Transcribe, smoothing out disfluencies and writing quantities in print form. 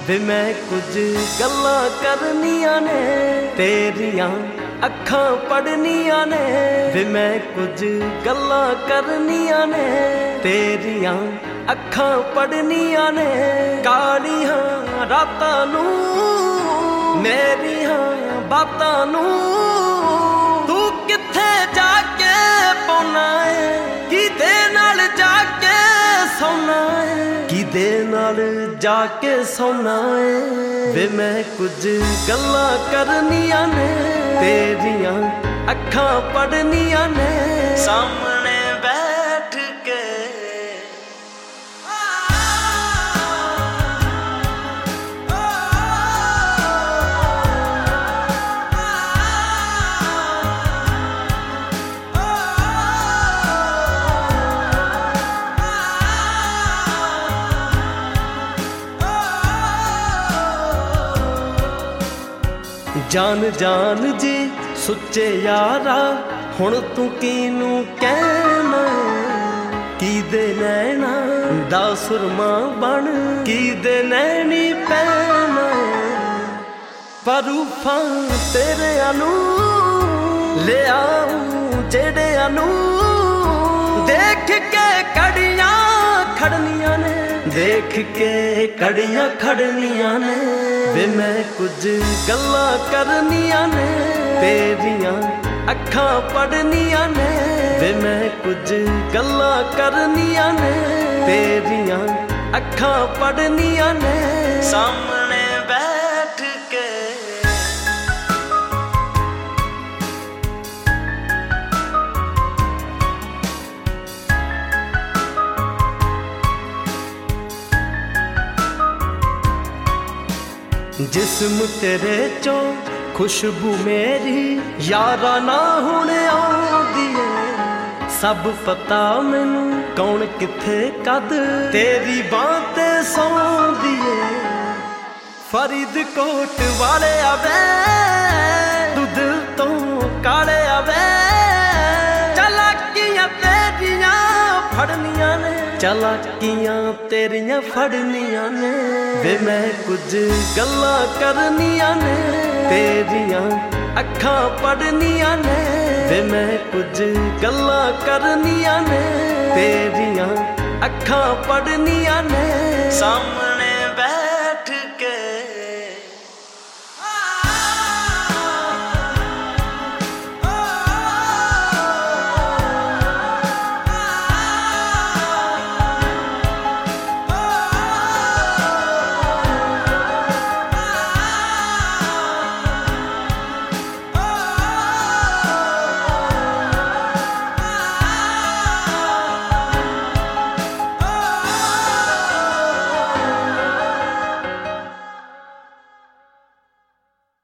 ਵੇ ਮੈਂ ਕੁਝ ਗੱਲਾਂ ਕਰਨੀਆਂ ਨੇ ਤੇਰੀਆਂ ਅੱਖਾਂ ਪੜਨੀਆਂ ਨੇ ਵੇ ਮੈਂ ਕੁਝ ਗੱਲਾਂ ਕਰਨੀਆਂ ਨੇ ਤੇਰੀਆਂ ਅੱਖਾਂ ਪੜਨੀਆਂ ਨੇ ਕਾਲੀਆਂ ਰਾਤਾਂ ਨੂੰ ਮੇਰੀਆਂ ਬਾਤਾਂ ਨੂੰ ਤੂੰ ਕਿੱਥੇ ਜਾ ਕੇ ਪਾਉਣਾ ਏ ਕਿਹਦੇ ਨਾਲ ਜਾ ਕੇ ਸੌਣਾ ਏ ਕਿਹਦੇ ਨਾਲ ਜਾ ਕੇ ਸੌਣਾ ਏ ਵੇ ਮੈਂ ਕੁਝ ਗੱਲਾਂ ਕਰਨੀਆਂ ਨੇ ਤੇਰੀਆਂ ਅੱਖਾਂ ਪੜਨੀਆਂ ਨੇ ਸਾਹਮਣੇ ਬੈਠ ਕੇ ਜਾਨ ਜਾਨ ਜੀ ਸੁੱਚੇ ਯਾਰਾ ਹੁਣ ਤੂੰ ਕਿਨੂੰ ਕਹਿਣਾ ਕਿਹਦੇ ਨੈਣਾ ਦਾ ਸੁਰਮਾ ਬਣ ਕਿਹਦੇ ਨੈਣੀ ਪੈਣਾ ਪਰੂਫਾਂ ਤੇਰਿਆਂ ਨੂੰ ਲਿਆਉਂ ਜਿਹੜਿਆਂ ਨੂੰ ਦੇਖ ਕੇ ਕੜੀਆਂ ਖੜਨੀਆਂ ਨੇ ਦੇਖ ਕੇ ਕੜੀਆਂ ਖੜਨੀਆਂ ਨੇ ਵੇ ਮੈਂ ਕੁਝ ਗੱਲਾਂ ਕਰਨੀਆਂ ਨੇ ਤੇਰੀਆਂ ਅੱਖਾਂ ਪੜਨੀਆਂ ਨੇ ਵੇ ਮੈਂ ਕੁਝ ਗੱਲਾਂ ਕਰਨੀਆਂ ਨੇ ਤੇਰੀਆਂ ਅੱਖਾਂ ਪੜਨੀਆਂ ਨੇ ਸਾਹਮਣੇ ਬੈਠ ਕੇ ਜਿਸਮ ਤੇਰੇ ਚੋਂ ਖੁਸ਼ਬੂ ਮੇਰੀ ਯਾਰਾ ਨਾ ਹੁਣ ਆਉਂਦੀ ਏ ਸਭ ਪਤਾ ਮੈਨੂੰ ਕੌਣ ਕਿੱਥੇ ਕਦ ਤੇਰੀ ਬਾਂਹ ਤੇ ਸੌਂਦੀ ਏ ਫਰੀਦਕੋਟ ਵਾਲੇ ਆਵੇ ਦੁੱਧ ਤੋਂ ਕਾਲੇ ਆਵੇ ਚਲਾਕੀਆਂ ਤੇਰੀਆਂ ਫੜਨੀਆਂ ਨੇ ਚਲਾਕੀਆਂ ਤੇਰੀਆਂ ਫੜਨੀਆਂ ਨੇ ਵੇ ਮੈਂ ਕੁਝ ਗੱਲਾਂ ਕਰਨੀਆਂ ਨੇ ਤੇਰੀਆਂ ਅੱਖਾਂ ਪੜਨੀਆਂ ਨੇ ਵੇ ਮੈਂ ਕੁਝ ਗੱਲਾਂ ਕਰਨੀਆਂ ਨੇ ਤੇਰੀਆਂ ਅੱਖਾਂ ਪੜਨੀਆਂ ਨੇ ਸਾਹਮਣੇ